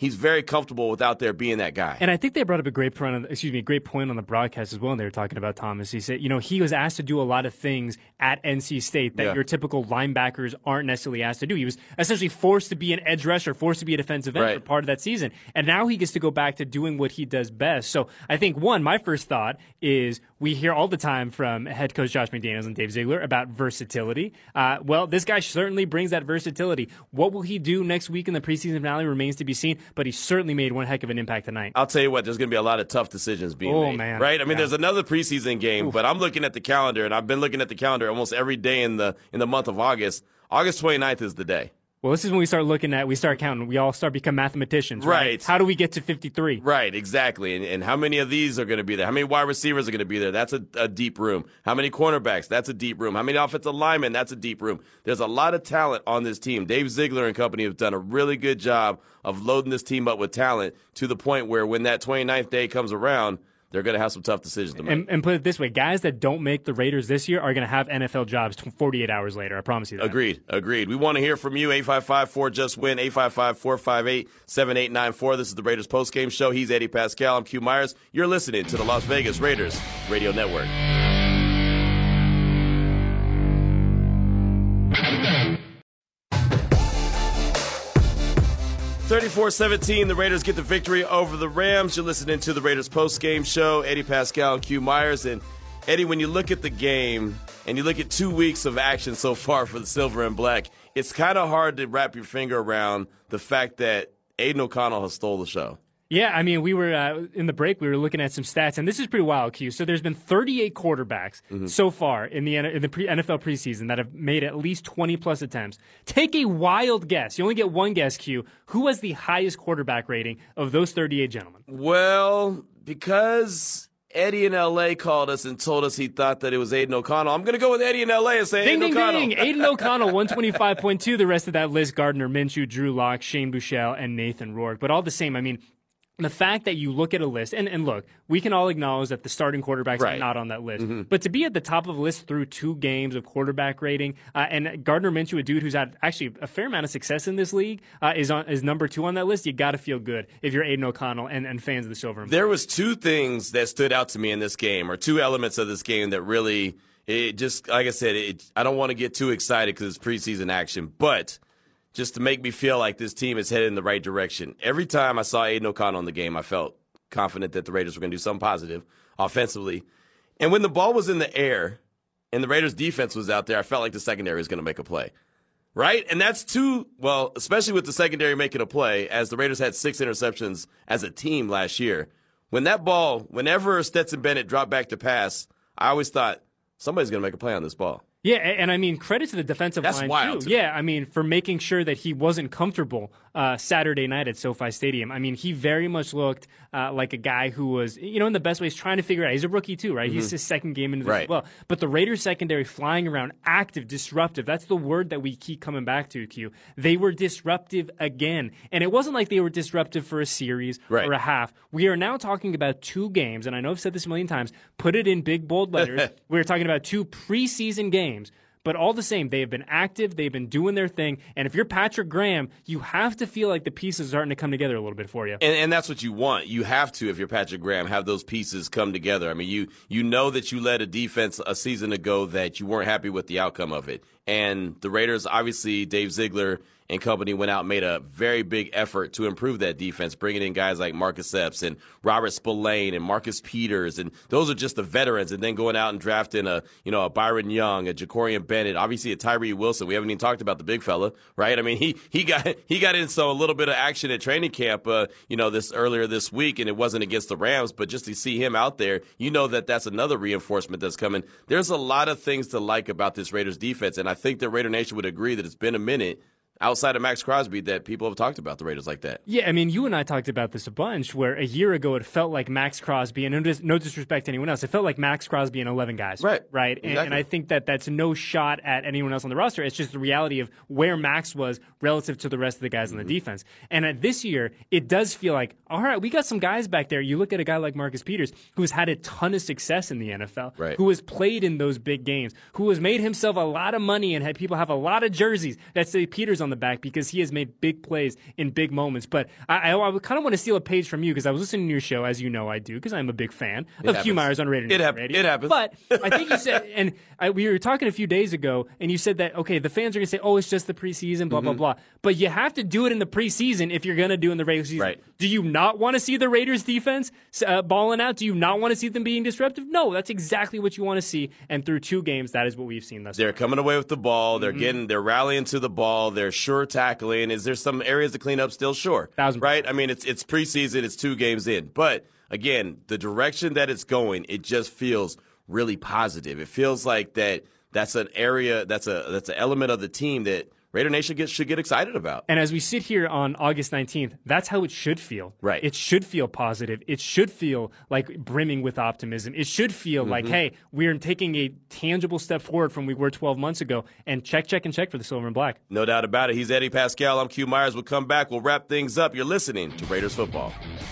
he's very comfortable with out there being that guy. And I think they brought up a great point, on, excuse me, a great point on the broadcast as well. And they were talking about Thomas. He said, you know, he was asked to do a lot of things at N C State that Yeah. your typical linebackers aren't necessarily asked to do. He was essentially forced to be an edge rusher, forced to be a defensive end Right. for part of that season. And now he gets to go back to doing what he does best. So I think, one, my first thought is we hear all the time from head coach Josh McDaniels and Dave Ziegler about versatility. Uh, well, this guy certainly brings that versatility. What will he do next week in the preseason finale remains to be seen, but he certainly made one heck of an impact tonight. I'll tell you what, there's going to be a lot of tough decisions being Oh, made. man. Right? I mean, Yeah. there's another preseason game, but I'm looking at the calendar, and I've been looking at the calendar almost every day in the in the month of August. August twenty-ninth is the day. Well, this is when we start looking at, we start counting. We all start become mathematicians, right? Right. How do we get to fifty-three? Right, exactly. And, and how many of these are going to be there? How many wide receivers are going to be there? That's a, a deep room. How many cornerbacks? That's a deep room. How many offensive linemen? That's a deep room. There's a lot of talent on this team. Dave Ziegler and company have done a really good job of loading this team up with talent to the point where when that twenty-ninth day comes around, they're going to have some tough decisions to make. And, and put it this way, guys that don't make the Raiders this year are going to have N F L jobs forty-eight hours later. I promise you that. Agreed. Agreed. We want to hear from you. eight five five, four, just win. eight five five, four five eight, seven eight nine four. This is the Raiders postgame show. He's Eddie Pascal. I'm Q Myers. You're listening to the Las Vegas Raiders Radio Network. thirty-four seventeen, the Raiders get the victory over the Rams. You're listening to the Raiders postgame show. Eddie Pascal and Q Myers. And Eddie, when you look at the game and you look at two weeks of action so far for the Silver and Black, it's kind of hard to wrap your finger around the fact that Aiden O'Connell has stole the show. Yeah, I mean, we were uh, in the break, we were looking at some stats, and this is pretty wild, Q. So there's been thirty-eight quarterbacks Mhm. so far in the, in the pre- N F L preseason that have made at least twenty-plus attempts. Take a wild guess. You only get one guess, Q. Who has the highest quarterback rating of those thirty-eight gentlemen? Well, because Eddie in L A called us and told us he thought that it was Aiden O'Connell, I'm going to go with Eddie in L A and say Ding, Aiden ding, O'Connell. ding. Aiden O'Connell, one twenty-five point two. The rest of that list, Gardner Minshew, Drew Lock, Shane Buechele, and Nathan Rourke. But all the same, I mean, the fact that you look at a list, and, and look, we can all acknowledge that the starting quarterbacks Right. are not on that list. Mhm. But to be at the top of the list through two games of quarterback rating, uh, and Gardner Minshew, a dude who's had actually a fair amount of success in this league, uh, is on is number two on that list, you got to feel good if you're Aiden O'Connell and, and fans of the Silver and Black. There was two things that stood out to me in this game, or two elements of this game that really, it just, like I said, it, I don't want to get too excited because it's preseason action, but just to make me feel like this team is headed in the right direction. Every time I saw Aiden O'Connell in the game, I felt confident that the Raiders were going to do something positive offensively. And when the ball was in the air and the Raiders defense was out there, I felt like the secondary was going to make a play. Right? And that's two, well, especially with the secondary making a play, as the Raiders had six interceptions as a team last year. When that ball, whenever Stetson Bennett dropped back to pass, I always thought somebody's going to make a play on this ball. Yeah, and, and I mean, credit to the defensive That's line, wild too. to me. Yeah, I mean, for making sure that he wasn't comfortable uh, Saturday night at SoFi Stadium. I mean, he very much looked uh, like a guy who was, you know, in the best ways trying to figure out. He's a rookie, too, right? Mhm. He's his second game into this Right. as well. But the Raiders secondary flying around, active, disruptive. That's the word that we keep coming back to, Q. They were disruptive again. And it wasn't like they were disruptive for a series Right. or a half. We are now talking about two games, and I know I've said this a million times, put it in big, bold letters. We're talking about two preseason games. But all the same, they have been active, they've been doing their thing, and if you're Patrick Graham, you have to feel like the pieces are starting to come together a little bit for you. And, and that's what you want. You have to, if you're Patrick Graham, have those pieces come together. I mean, you you know that you led a defense a season ago that you weren't happy with the outcome of it. And the Raiders, obviously, Dave Ziegler and company went out and made a very big effort to improve that defense, bringing in guys like Marcus Epps and Robert Spillane and Marcus Peters, and those are just the veterans. And then going out and drafting a, you know, a Byron Young, a Jacorian Bennett, obviously a Tyree Wilson. We haven't even talked about the big fella, right? I mean, he he got he got in so a little bit of action at training camp, uh, you know, this earlier this week, and it wasn't against the Rams, but just to see him out there, you know that that's another reinforcement that's coming. There's a lot of things to like about this Raiders defense, and I think that Raider Nation would agree that it's been a minute outside of Max Crosby that people have talked about the Raiders like that. Yeah, I mean, you and I talked about this a bunch, where a year ago it felt like Max Crosby, and no, dis- no disrespect to anyone else, it felt like Max Crosby and eleven guys. Right. Right? And, Exactly. and I think that that's no shot at anyone else on the roster. It's just the reality of where Max was relative to the rest of the guys Mm-hmm. on the defense. And at this year, it does feel like, all right, we got some guys back there. You look at a guy like Marcus Peters, who's had a ton of success in the N F L, Right. who has played in those big games, who has made himself a lot of money and had people have a lot of jerseys that say Peters on the the back because he has made big plays in big moments. But I, I, I kind of want to steal a page from you because I was listening to your show, as you know I do, because I'm a big fan it of happens. Q Myers on Raider Nation it hap- Radio. It happens. But I think you said, and I, we were talking a few days ago, and you said that, okay, the fans are going to say, oh, it's just the preseason, blah, mm-hmm. blah, blah. But you have to do it in the preseason if you're going to do it in the regular season. Right. Do you not want to see the Raiders defense uh, balling out? Do you not want to see them being disruptive? No, that's exactly what you want to see. And through two games, that is what we've seen thus far. They're coming away with the ball. They're mm-hmm. getting, they're rallying to the ball. They're sure tackling. Is there some areas to clean up? Still sure. Thousand right? I mean, it's it's preseason. It's two games in. But again, the direction that it's going, it just feels really positive. It feels like that. That's an area. That's a that's an element of the team that Raider Nation gets, should get excited about. And as we sit here on August nineteenth, that's how it should feel. Right. It should feel positive. It should feel like brimming with optimism. It should feel mm-hmm. like, hey, we're taking a tangible step forward from we were twelve months ago. And check, check, and check for the silver and black. No doubt about it. He's Eddie Pascal. I'm Q Myers. We'll come back. We'll wrap things up. You're listening to Raiders Football.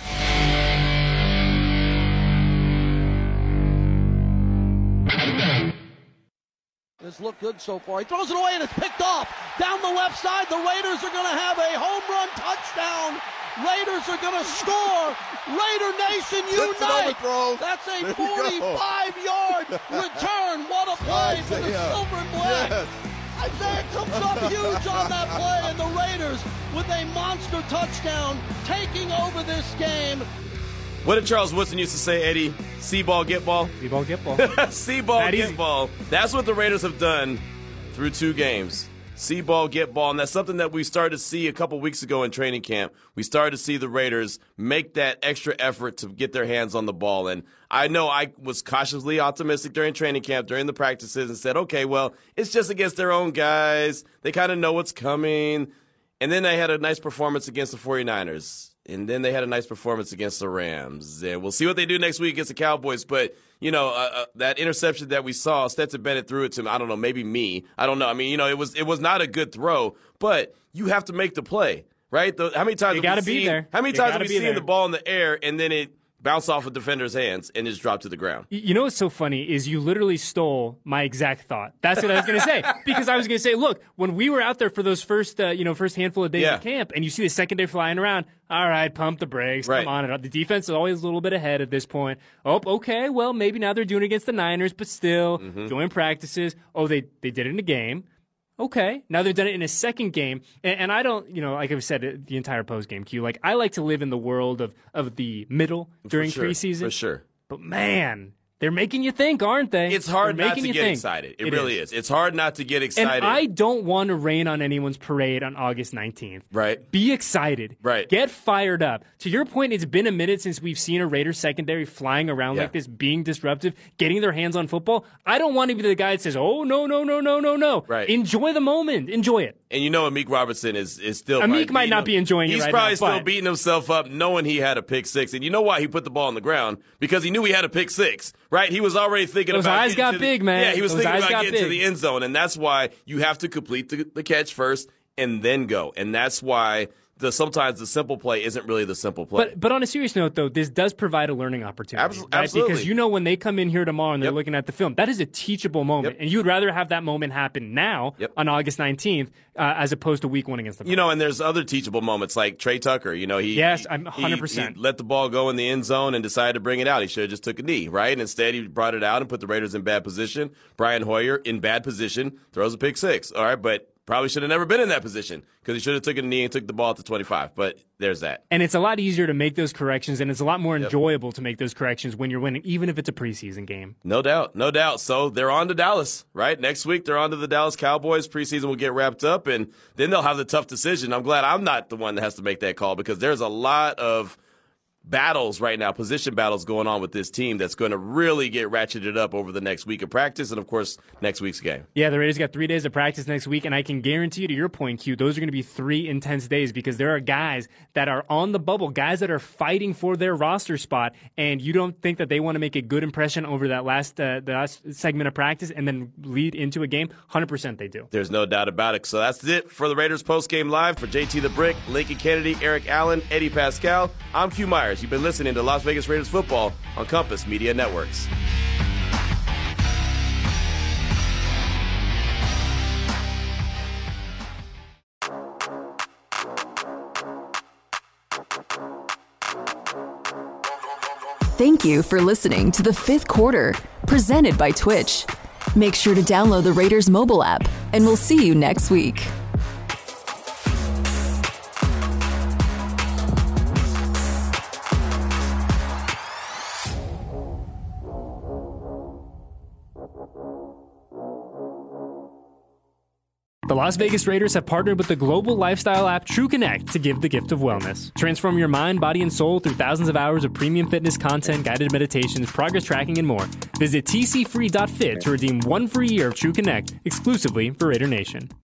It's looked good so far. He throws it away and it's picked off. Down the left side, the Raiders are going to have a home run touchdown. Raiders are going to score. Raider Nation unite. That's a forty-five-yard return. What a play for the Silver and Black. Yes. Isaiah comes up huge on that play, and the Raiders with a monster touchdown taking over this game. What did Charles Woodson used to say, Eddie? See ball, get ball? See ball, get ball. See ball, that get easy. ball. That's what the Raiders have done through two games. See ball, get ball. And that's something that we started to see a couple weeks ago in training camp. We started to see the Raiders make that extra effort to get their hands on the ball. And I know I was cautiously optimistic during training camp, during the practices, and said, okay, well, it's just against their own guys. They kind of know what's coming. And then they had a nice performance against the 49ers. And then they had a nice performance against the Rams. And we'll see what they do next week against the Cowboys. But, you know, uh, uh, that interception that we saw, Stetson Bennett threw it to, I don't know, maybe me. I don't know. I mean, you know, it was it was not a good throw. But you have to make the play, right? The, how many times you have gotta we be seen, there. How many you times have we seen there. the ball in the air and then it bounce off a defender's hands and just drop to the ground? You know what's so funny is you literally stole my exact thought. That's what I was going to say. Because I was going to say, look, when we were out there for those first, uh, you know, first handful of days yeah. of camp, and you see the secondary flying around, all right, pump the brakes, right. come on. The defense is always a little bit ahead at this point. Oh, okay, well, maybe now they're doing it against the Niners, but still, mm-hmm. join practices. Oh, they, they did it in a game. Okay, now they've done it in a second game, and, and I don't, you know, like I've said, the entire post-game Q, like, I like to live in the world of, of the middle during for sure, preseason. For sure. But, man, they're making you think, aren't they? It's hard They're not to you get think. excited. It, it really is. is. It's hard not to get excited. And I don't want to rain on anyone's parade on August nineteenth. Right. Be excited. Right. Get fired up. To your point, it's been a minute since we've seen a Raiders secondary flying around Yeah. like this, being disruptive, getting their hands on football. I don't want to be the guy that says, oh, no, no, no, no, no, no. Right. Enjoy the moment. Enjoy it. And you know Amik Robertson is, is still Amik probably might beating not him- be enjoying it He's right probably now, still but- beating himself up knowing he had a pick six. And you know why he put the ball on the ground? Because he knew he had a pick six, right? He was already thinking Those about eyes getting got to the- big, man. Yeah, he was Those thinking eyes about got getting to big. the end zone. And that's why you have to complete the, the catch first and then go. And that's why the sometimes the simple play isn't really the simple play. But but on a serious note, though, this does provide a learning opportunity. Abso- right? absolutely. Because you know when they come in here tomorrow and they're Yep. looking at the film, that is a teachable moment. Yep. And you would rather have that moment happen now Yep. on August nineteenth uh, as opposed to week one against the You know, and there's other teachable moments like Trey Tucker. You know, he Yes, he- I'm one he- hundred percent. he let the ball go in the end zone and decided to bring it out. He should have just took a knee, right? And instead, he brought it out and put the Raiders in bad position. Brian Hoyer in bad position throws a pick six. All right, but probably should have never been in that position because he should have taken a knee and took the ball at the twenty-five. But there's that. And it's a lot easier to make those corrections, and it's a lot more Yep. enjoyable to make those corrections when you're winning, even if it's a preseason game. No doubt, no doubt. So they're on to Dallas, right? Next week, they're on to the Dallas Cowboys. Preseason will get wrapped up, and then they'll have the tough decision. I'm glad I'm not the one that has to make that call because there's a lot of battles right now, position battles going on with this team that's going to really get ratcheted up over the next week of practice and, of course, next week's game. Yeah, the Raiders got three days of practice next week, and I can guarantee you, to your point, Q, those are going to be three intense days because there are guys that are on the bubble, guys that are fighting for their roster spot, and you don't think that they want to make a good impression over that last, uh, the last segment of practice and then lead into a game? one hundred percent they do. There's no doubt about it. So that's it for the Raiders Postgame Live. For J T the Brick, Lincoln Kennedy, Eric Allen, Eddie Pascal, I'm Q Myers. You've been listening to Las Vegas Raiders football on Compass Media Networks. Thank you for listening to the fifth quarter, presented by Twitch. Make sure to download the Raiders mobile app, and we'll see you next week. The Las Vegas Raiders have partnered with the global lifestyle app TrueConnect to give the gift of wellness. Transform your mind, body, and soul through thousands of hours of premium fitness content, guided meditations, progress tracking, and more. Visit t c free dot fit to redeem one free year of TrueConnect exclusively for Raider Nation.